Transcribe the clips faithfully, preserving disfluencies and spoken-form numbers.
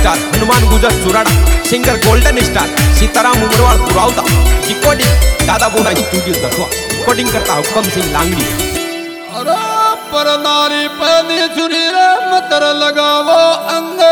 Star Hanuman Gujar Churada, singer golden star Sitaram Umarwal Puravata, recording दादा बोना studio दसवा, रिकॉर्डिंग करता हुक्म सिंह लांगड़ी। अरे पर नारी पहनी छुरी रे मतर लगावो अंगे,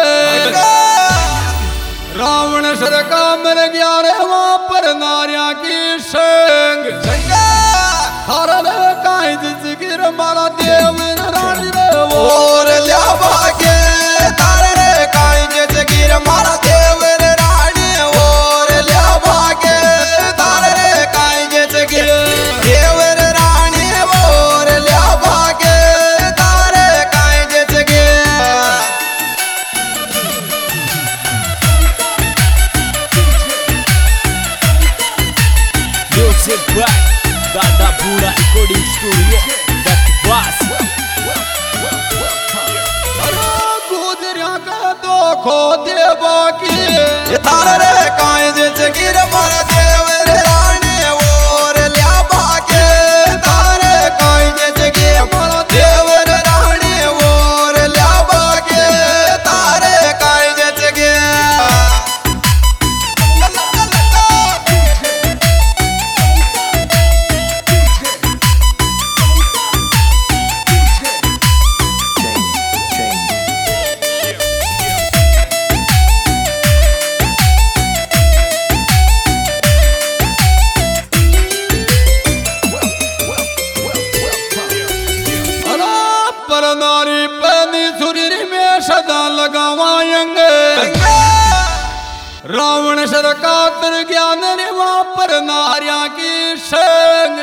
रावण सर का मर गया रे वहाँ पर नारिया की संग, थारा रे काई जिसकी रे मारा देव रानी रे और लिया भागे, थारे रे काई जिसकी रे मारा देव रानी, और लिया भागे, थारे रे काई जिसकी देव रानी, और लिया भागे, थारे काई जिसकी। Music Black, Dada Pura Recording Studio, that was. गुजरिया का तो खो दे बाकी, थारे रे काई जिसकी रे मारा देव रानी, और लिया भागे, थारे काई जिसकी मारा देव रानी, और लिया भागे, थारे काई जिसकी। पर नारी पहनी छुरी में सदा लगावाएंगे, रावण सर का तर ज्ञान रे वहाँ पर नारिया की संग,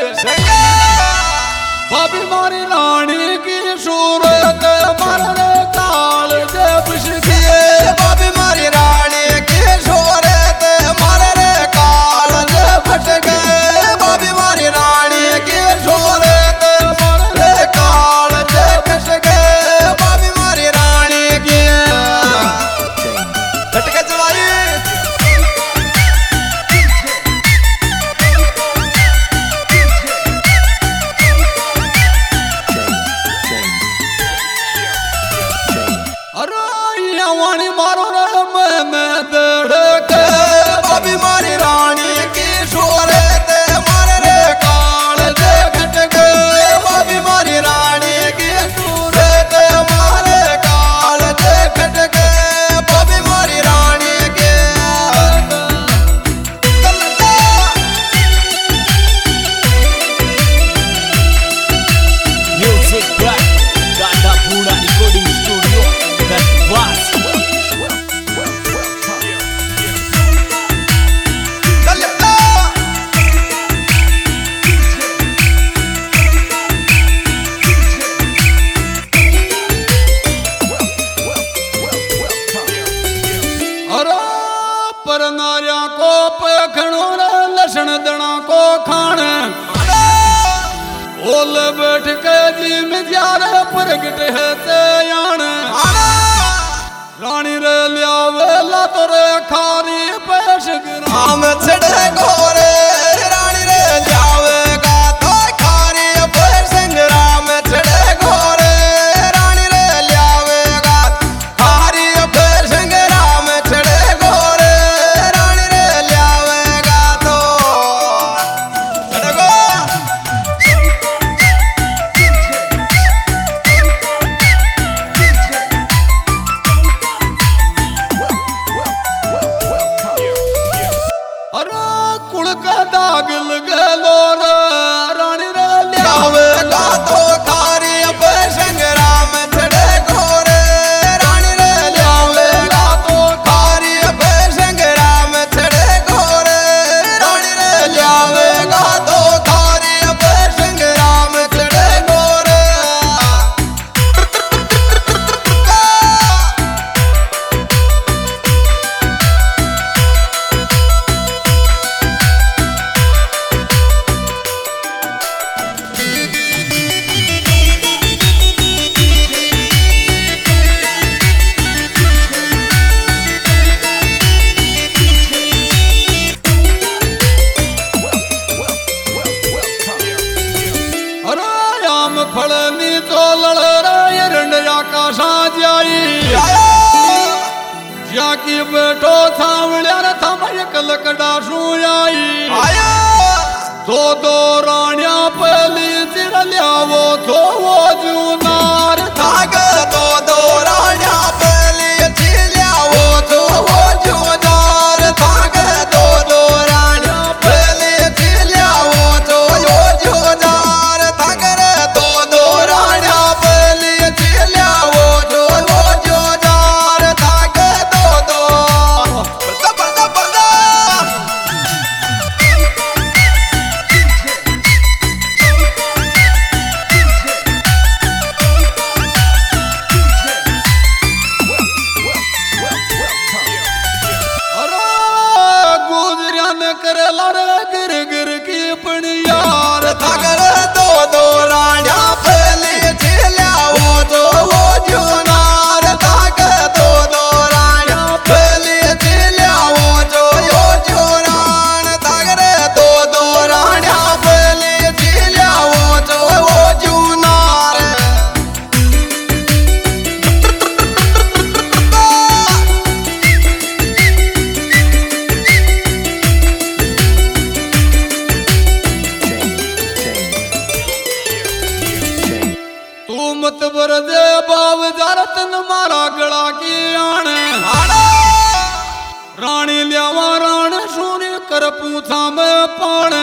भाभी मारी रानी की सूरत मर काल जब शिकिए, भाभी मारी रानी की सूरत मर काल फट गए, भाभी मारी रानी की सूरत मर काल फट गए, भाभी मारी रानी की फट के चलाई। अरे वाणी मारो रे मैं मैं दड़के, भाभी मारी रानी की सूरत मर काल फट गए, भाभी मारी रानी की सूरत मर काल फट गए, भाभी मारी रानी की। Music Black, Dada Pura Recording Studio, that was. अरे पर नारिया को पखणो रे लसण दना को खाने, ओल बैठ के जी में जारे प्रगट है ते यान, रानी रे लियावे ला तोरे खारी पेश राम छड़े घोरे, रानी रे जावेगा तो खारी संग, राम छड़े घोरे, रानी रे लियावेगा खारी संग, राम छड़े घोरे, रानी रे लियावेगा तो छड़गो। अरे कुड़ का दाग लगे लो रे, रानी रे लियावेगा तो खारी संग, राम छड़े घोरे, रानी रे लियावेगा तो खारी संग, राम छड़े घोरे, रानी रे लियावेगा तो खारी संग, राम छड़े घोरे। सावळ्या रे थांब एक लकडा सुयाई आया तो दो राण्या पली चिरल्यावो तो वो जुनार ताग दो दो राण्या पली चिरल्यावो तो वो जुनार ताग दो दो राण्या पली चिरल्यावो तो वो जुनार ताग रे दो दो राण्या पली चिरल्यावो तो वो जुनार ताग दो दो बरदा बरदा बरदा अरे गुजऱ्यान करेला रे गिर गिर की पण यार तागर दो दो राण्या पली चिरल्यावो तो वो जुनार ताग दो दो राण्या पली चिरल्यावो तो वो जुनार तागर दो दो राण्या पली चिरल्यावो तो वो जुनार तू मत बर दे बाव जारतन मारा गला की आण रानी ल्यावा राण सुने कर पूछा में पाण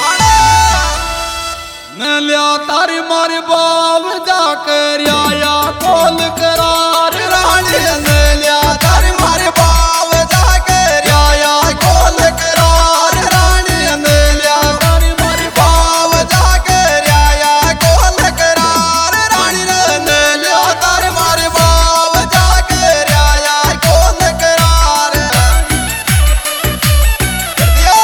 मैं लिया तारी मारी बाव जाकर आया कोल करार रानी ने लिया तारी मारे बाव जाकर आया कोल करार रानी ने लिया तारी मारे बाव जाकर आया कोल करार रानी ने लिया तारी मारे बाव जाकर आया कोल करार दिया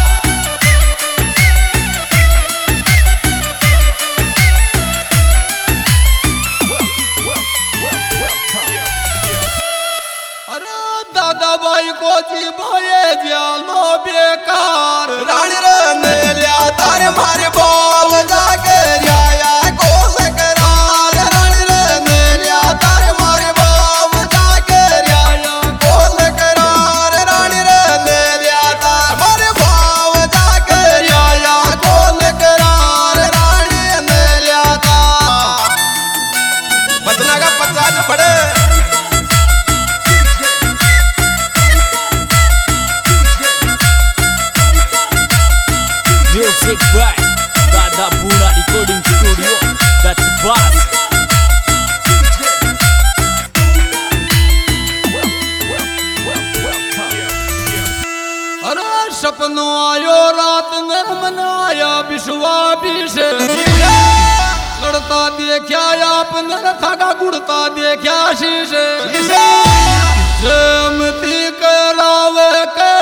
अरे दादा भाई को जी भाई जालो बेकार रानी ने लिया तारे मारे बाव जाकर आया कोल करार रानी ने लिया तारे मारे बाव जाकर आया कोल करार रानी ने लिया तारे मारे बाव जाकर आया कोल करार रानी ने लिया ता बजना का पचास पड़े Music by Dada Buna Recording Studio. That's Bass. अरे सपनो आयो रात निर्मन आया विश्वा विष लड़ता देखा आपने थका गुड़ता देखा शीश जमती करावे के